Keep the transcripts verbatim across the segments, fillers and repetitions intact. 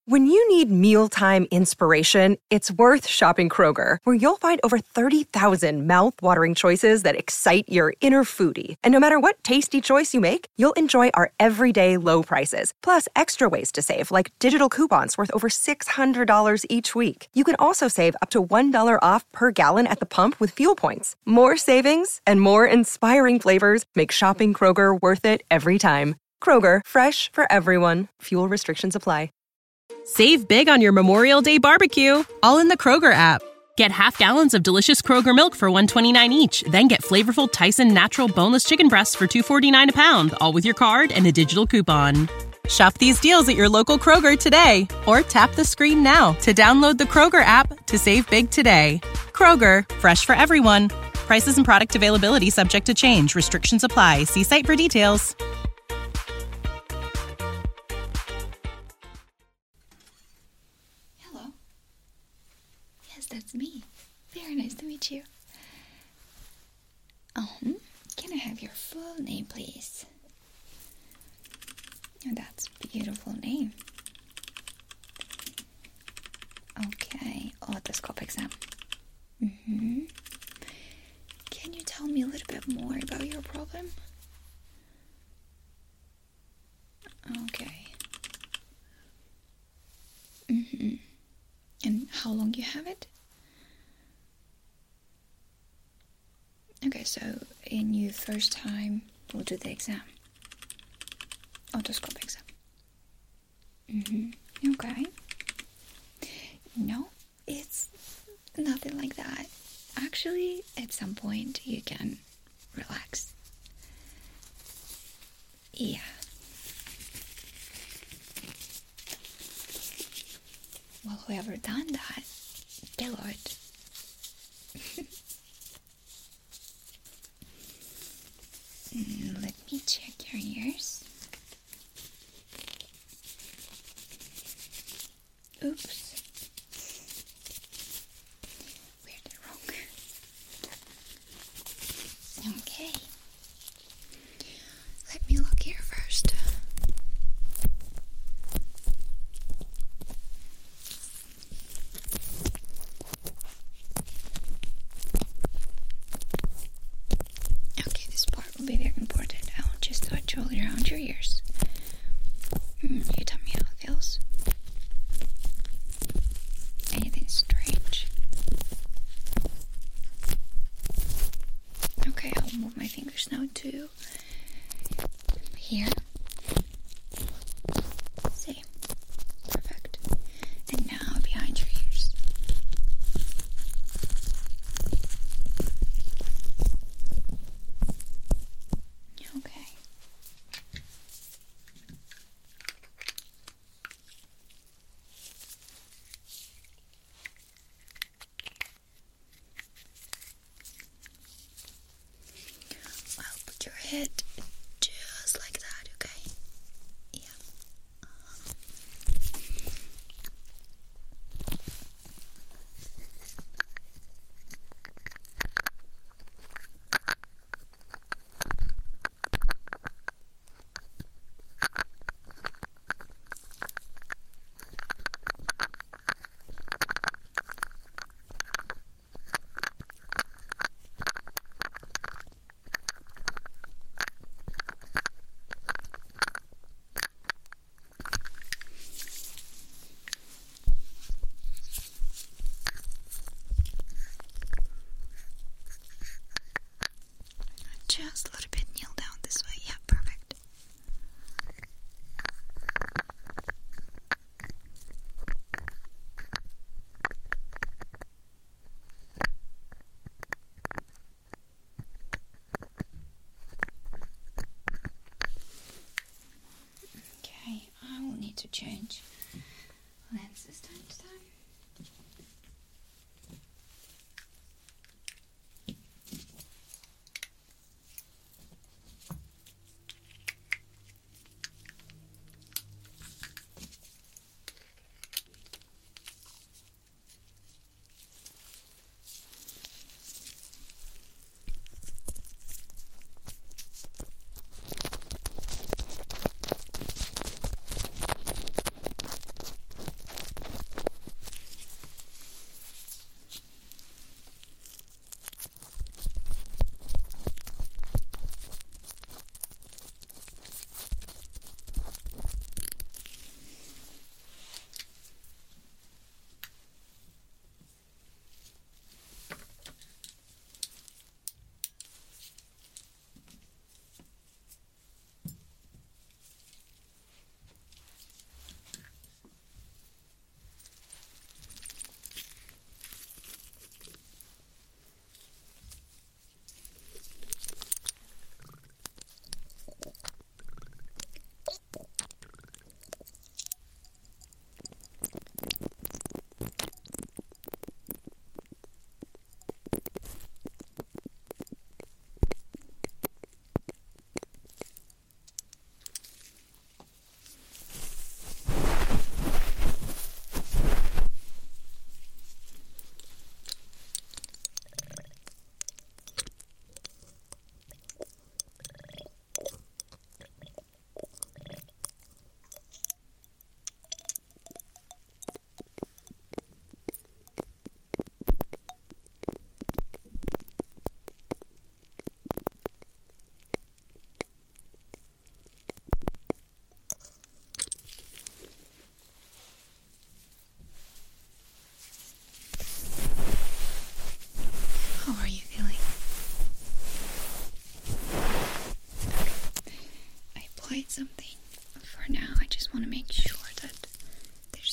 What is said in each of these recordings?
When you need mealtime inspiration, it's worth shopping Kroger, where you'll find over thirty thousand mouth-watering choices that excite your inner foodie. And no matter what tasty choice you make, you'll enjoy our everyday low prices, plus extra ways to save, like digital coupons worth over six hundred dollars each week. You can also save up to one dollar off per gallon at the pump with fuel points. More savings and more inspiring flavors make shopping Kroger worth it every time. Kroger, fresh for everyone. Fuel restrictions apply. Save big on your Memorial Day barbecue, all in the Kroger app. Get half gallons of delicious Kroger milk for one dollar and twenty-nine cents each. Then get flavorful Tyson natural boneless chicken breasts for two dollars and forty-nine cents a pound, all with your card and a digital coupon. Shop these deals at your local Kroger today, or tap the screen now to download the Kroger app to save big today. Kroger, fresh for everyone. Prices and product availability subject to change. Restrictions apply. See site for details. That's me. Very nice to meet you. Um, can I have your full name, please? Oh, that's a beautiful name. Okay, otoscope exam. Mm-hmm. Can you tell me a little bit more about your problem? Okay. Mm-hmm. And how long you have it? Okay, so in your first time, we'll do the exam. Otoscope exam. Mm-hmm. Okay. No, it's nothing like that. Actually, at some point, you can relax. Yeah. Well, whoever done that, Deloitte. Mm, let me check your ears. Oops. We're the wrong. Okay. Let me look here first. Be very important. I'll just touch all around your ears. Mm, you tell me how it feels. Anything strange? Okay, I'll move my fingers now to here. See? Perfect. And now behind your ears. Head just like that, okay? Yeah. Just a little bit, kneel down this way. Yeah, perfect. Okay, I will need to change lenses time to time.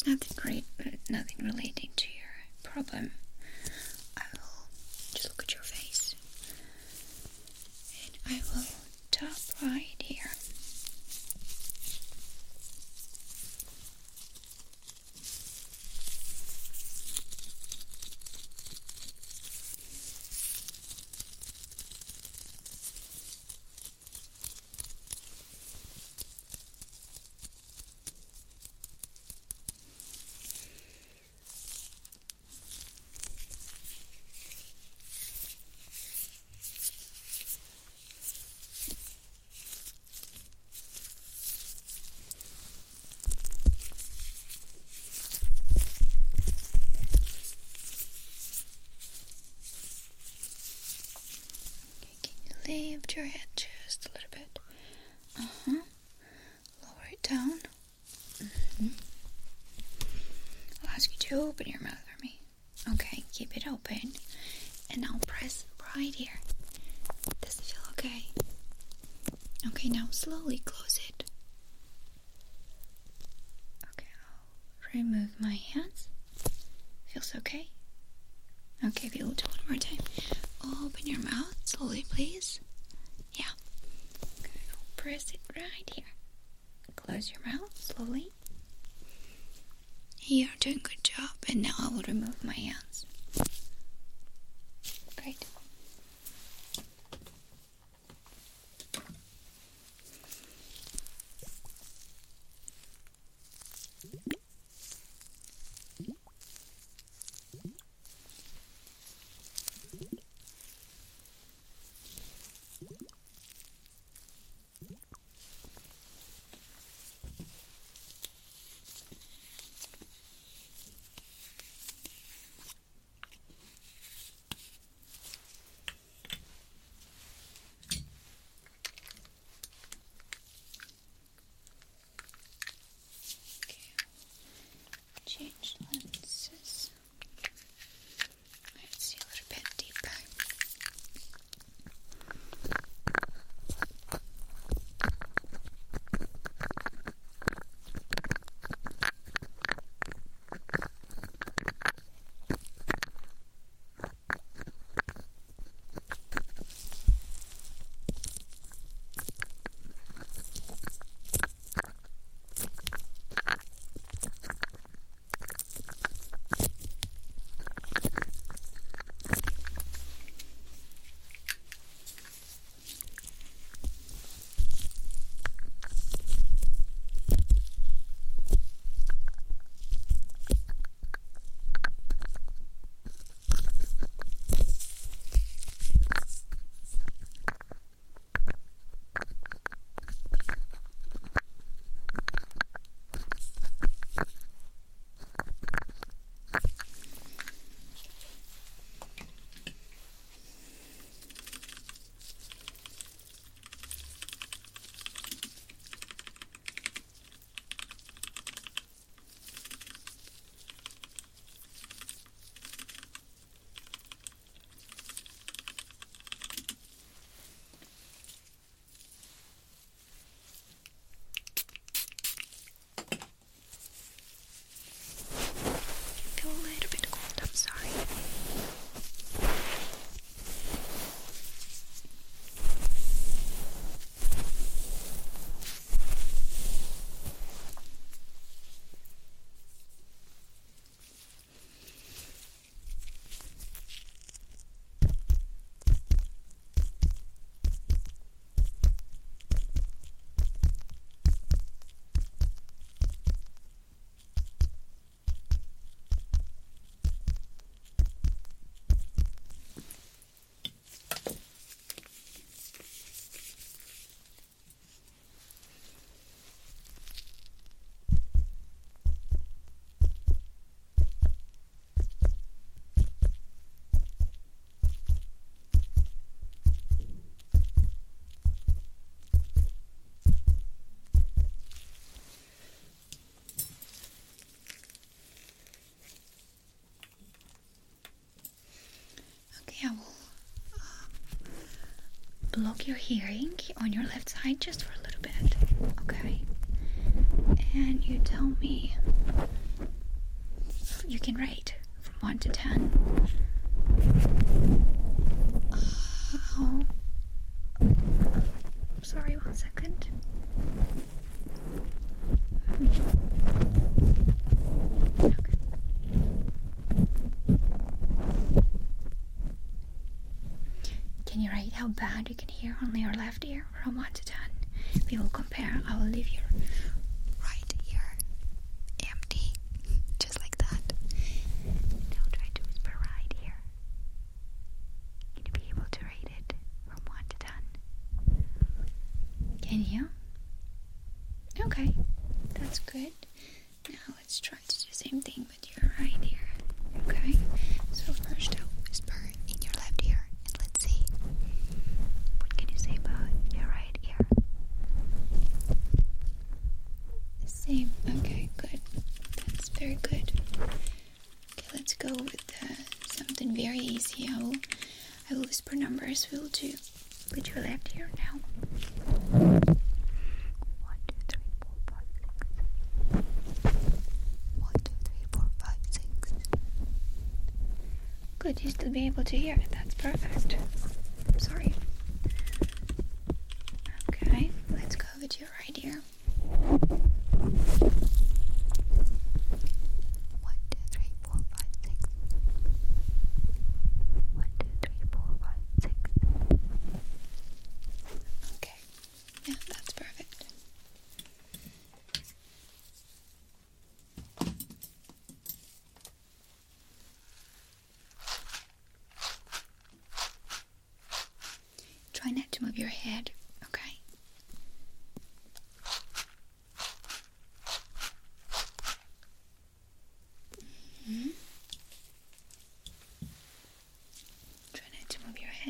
Nothing great, nothing relating to your problem. I will just look at your face. And I will tap right here. Lift your head just a little bit. Uh-huh. Lower it down. Mm-hmm. I'll ask you to open your mouth for me. Okay, keep it open. And I'll press right here. Does it feel okay? Okay, now slowly close it. Okay, I'll remove my hands. Feels okay? Okay, we'll do one more time. Open your mouth slowly, please. Yeah. Okay, I'll press it right here. Close your mouth slowly. You're doing a good job. And now I will remove my hands. Great. Change lenses. Let's see a little bit deeper. block your hearing on your left side just for a little bit, okay? And you tell me you can rate from one to ten. Oh. Sorry, one second. Okay. Can you rate how bad you can hear only your left ear from one to ten? We will compare. I will leave your right ear empty, just like that. Now try to whisper right here. Can you be able to rate it from one to ten? Can you? Okay, that's good. Now let's try to do the same thing with your right ear. Okay, so first I'll whisper in your left ear and let's see. What can you say about your right ear? The same. Okay, good. That's very good. Okay, let's go with uh, something very easy. I will, I will whisper numbers. We'll do with your left ear now. One, two, three, four, five, six. One, two, three, four, five, six. Good, you still be able to hear it. That's perfect. Sorry. Okay, let's go with your right ear. One, two, three, four, five, six. One, two, three, four, five, six. Okay, yeah, that's perfect. Try not to move your head, okay? Mm-hmm. Try not to move your head.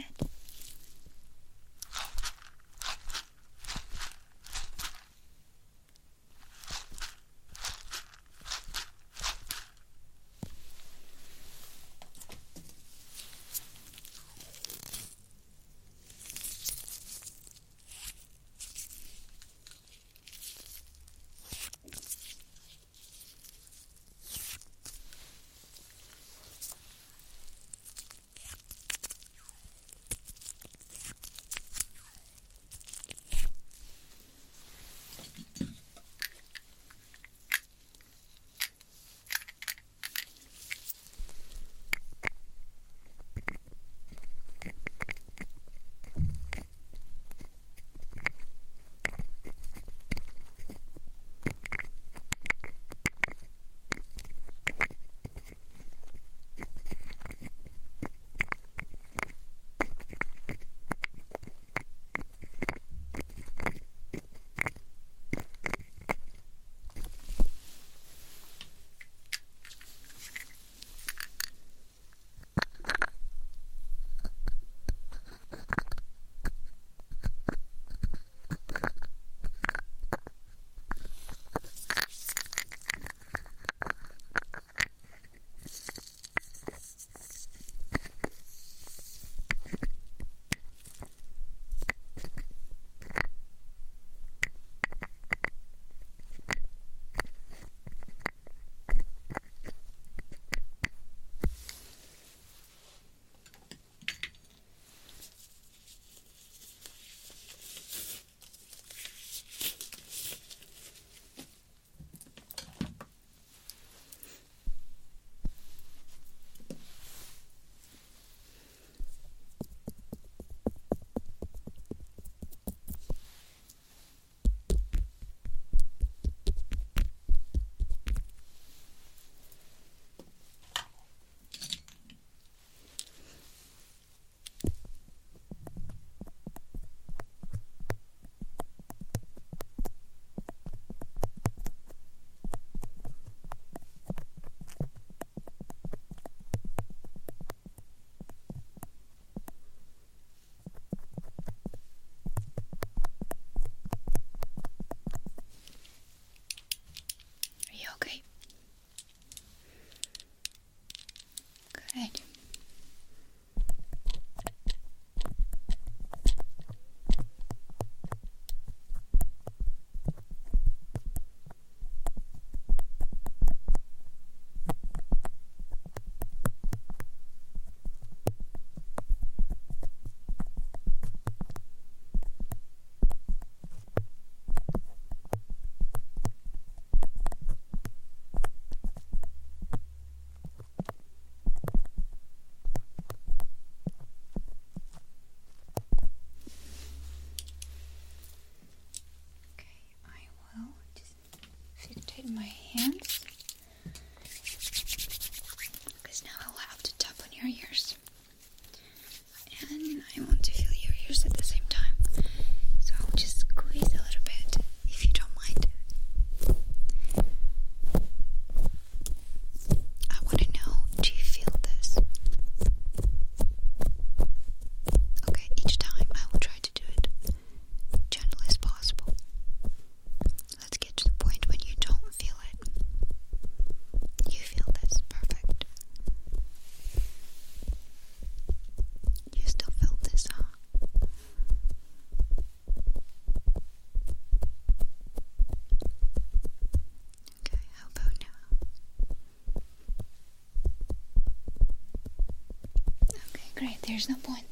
great. There's no point.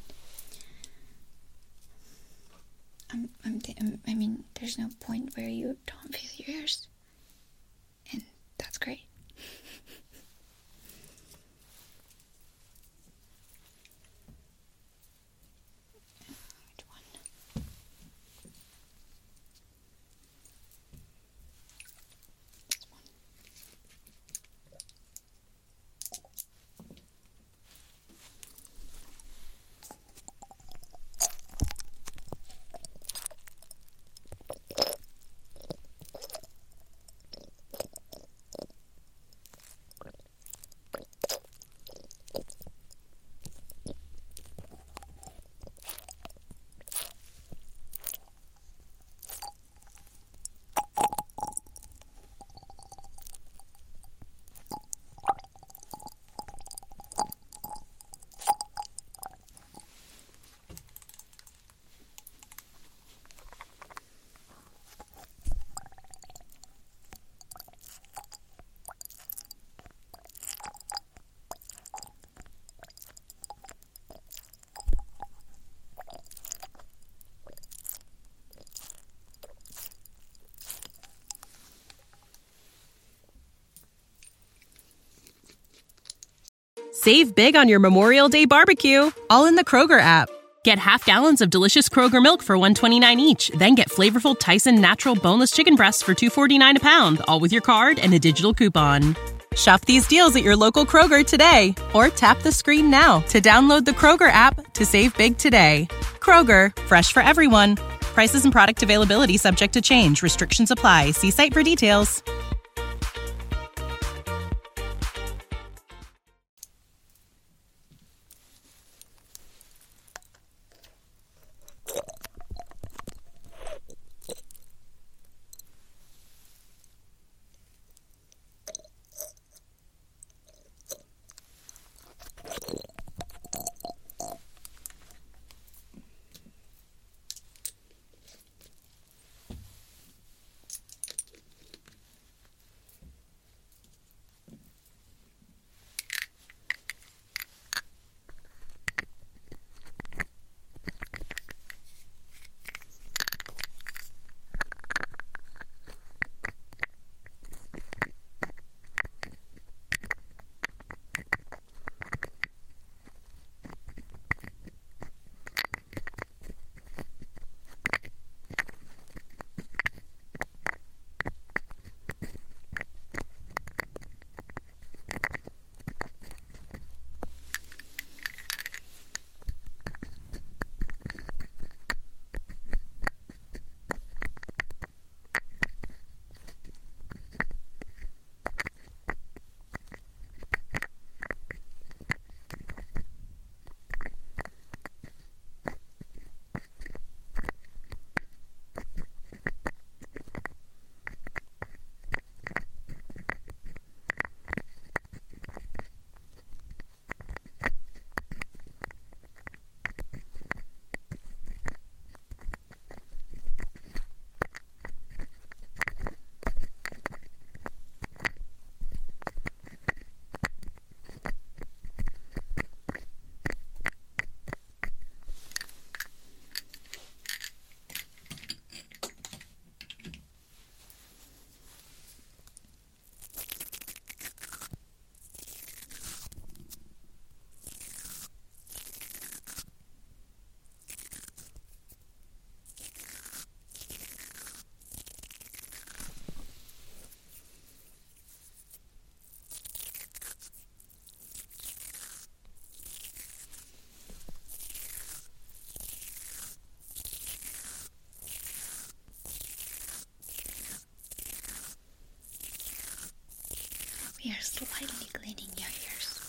I'm, I'm, I'm, I mean, there's no point where you don't feel your ears. And that's great. Which one? This one. Save big on your Memorial Day barbecue, all in the Kroger app. Get half gallons of delicious Kroger milk for one dollar and twenty-nine cents each. Then get flavorful Tyson natural boneless chicken breasts for two dollars and forty-nine cents a pound, all with your card and a digital coupon. Shop these deals at your local Kroger today, or tap the screen now to download the Kroger app to save big today. Kroger, fresh for everyone. Prices and product availability subject to change. Restrictions apply. See site for details. We are slightly cleaning your ears.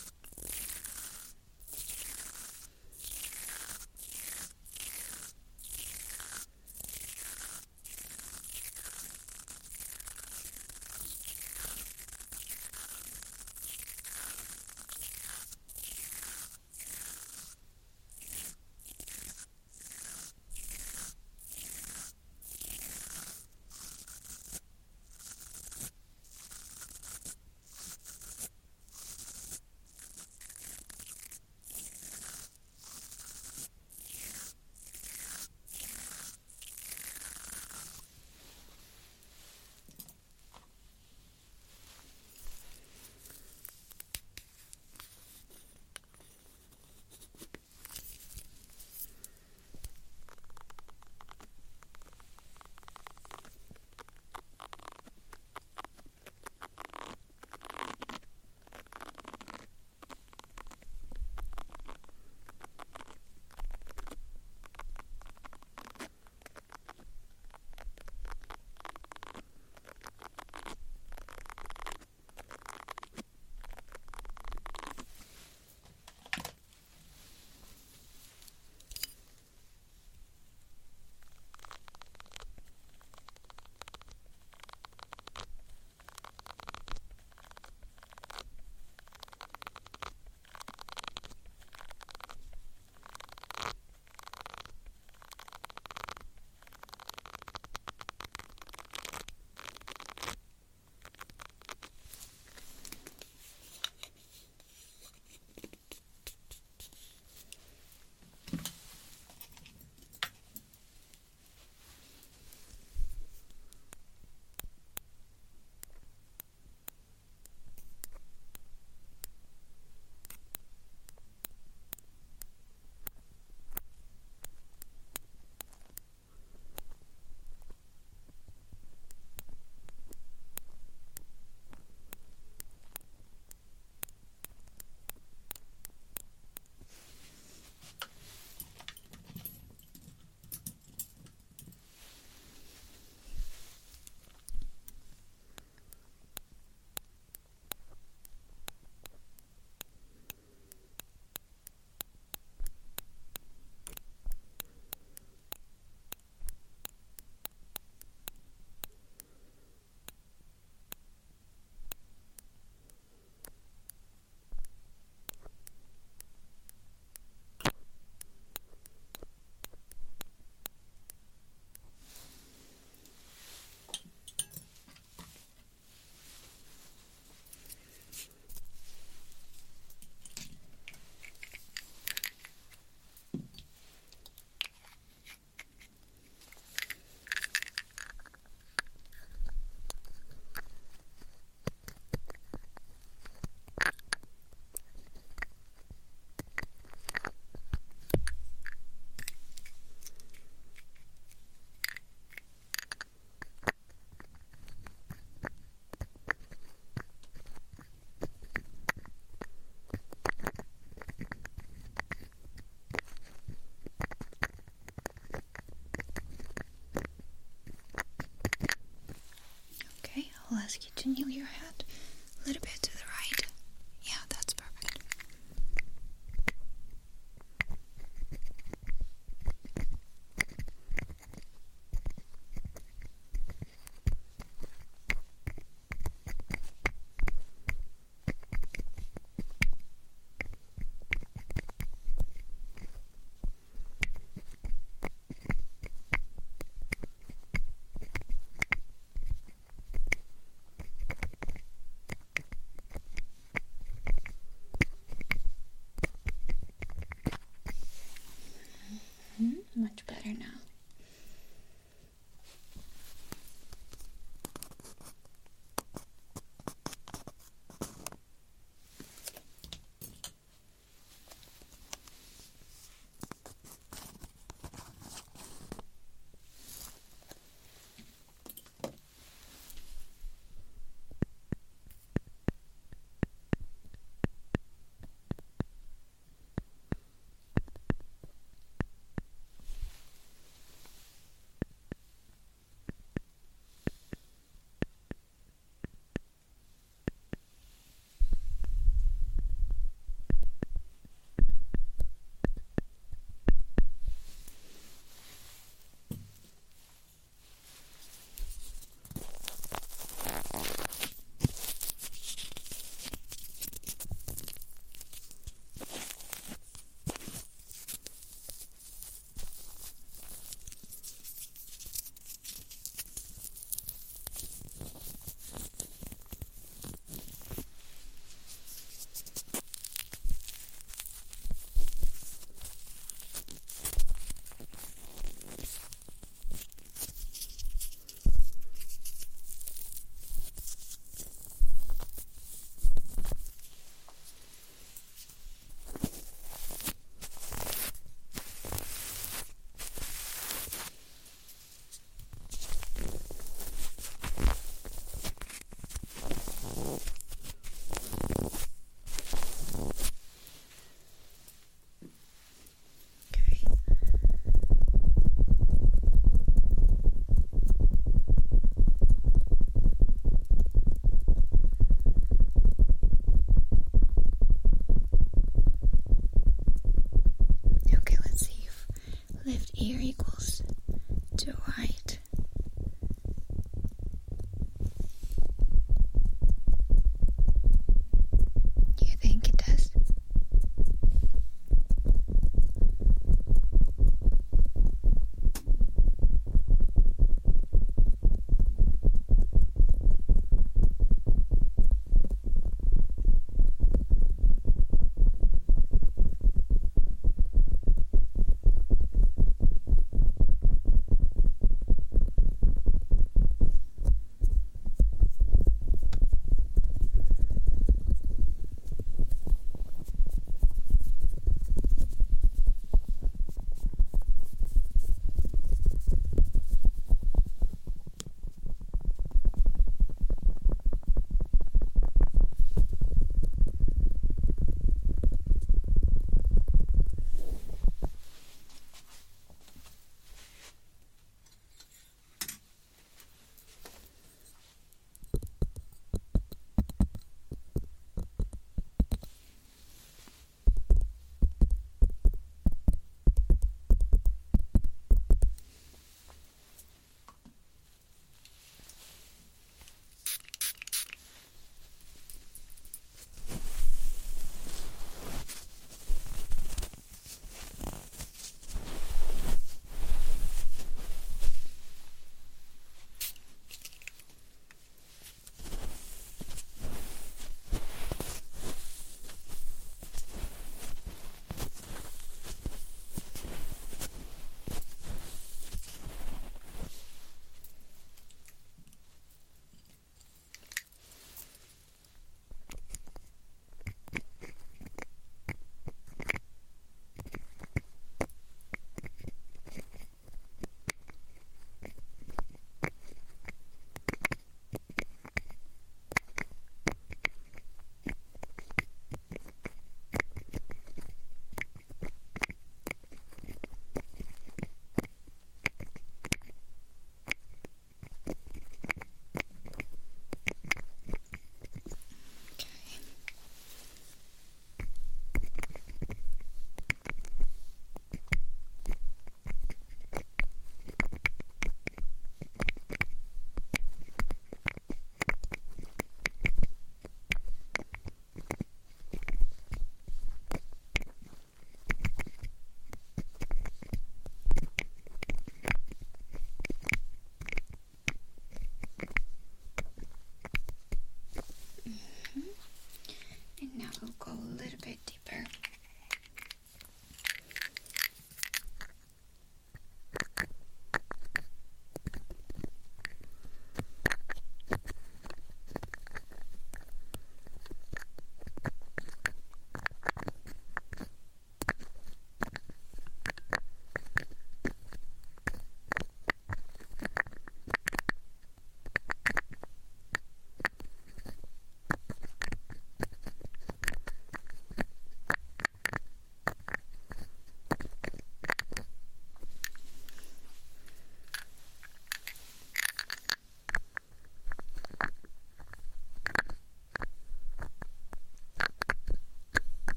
ask you to kneel your head a little bit to the right. Yeah, that's perfect.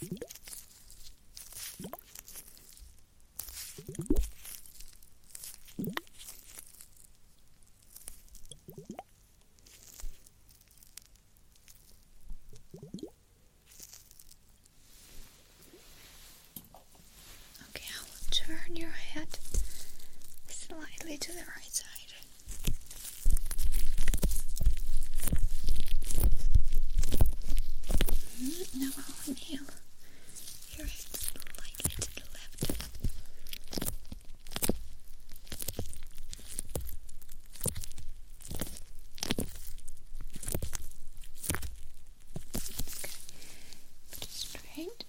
Okay, I will turn your head slightly to the right side. Mm, now I will nail your head slightly to the left. Put it straight.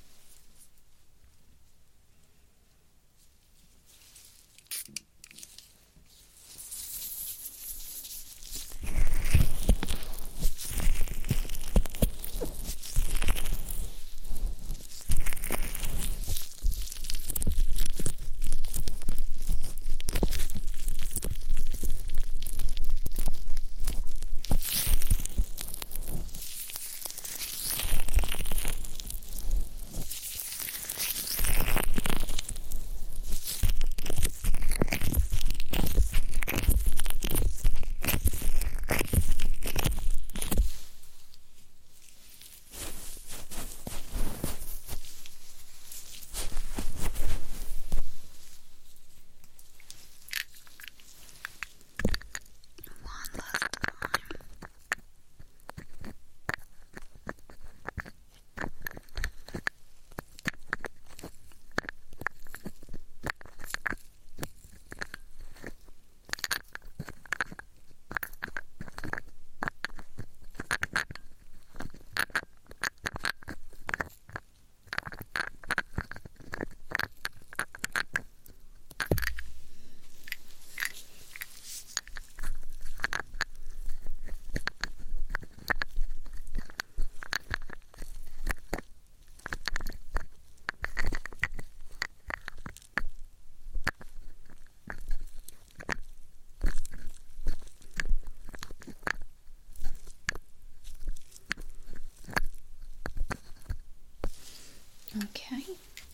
Okay.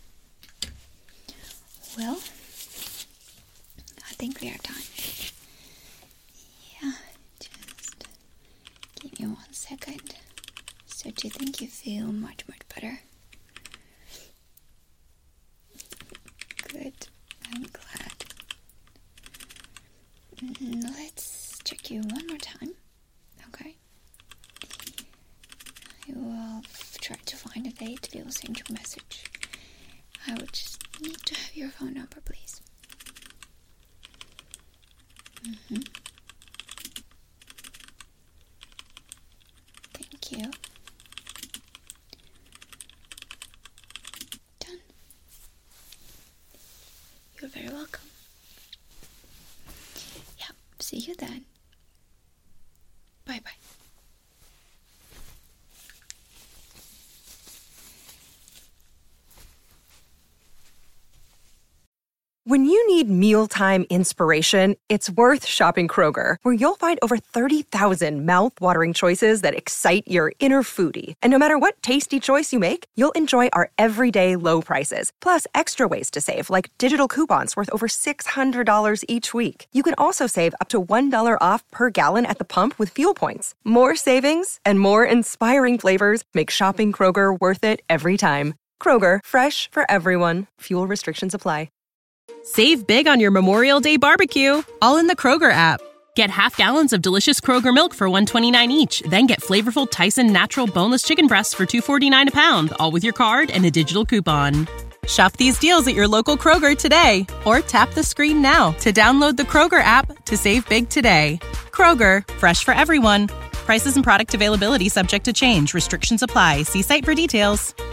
Well, I think we are done. Yeah, just give me one second. So do you think you feel much, much better? Good. I'm glad. Let's check you one more time. Okay. I will try to find a date. We will send you a message. I would just need to have your phone number, please. Mm-hmm. Thank you. Done. You're very welcome. Yeah, see you then. Bye-bye. When you need mealtime inspiration, it's worth shopping Kroger, where you'll find over thirty thousand mouth-watering choices that excite your inner foodie. And no matter what tasty choice you make, you'll enjoy our everyday low prices, plus extra ways to save, like digital coupons worth over six hundred dollars each week. You can also save up to one dollar off per gallon at the pump with fuel points. More savings and more inspiring flavors make shopping Kroger worth it every time. Kroger, fresh for everyone. Fuel restrictions apply. Save big on your Memorial Day barbecue, all in the Kroger app. Get half gallons of delicious Kroger milk for one dollar and twenty-nine cents each. Then get flavorful Tyson natural boneless chicken breasts for two dollars and forty-nine cents a pound, all with your card and a digital coupon. Shop these deals at your local Kroger today, or tap the screen now to download the Kroger app to save big today. Kroger, fresh for everyone. Prices and product availability subject to change. Restrictions apply. See site for details.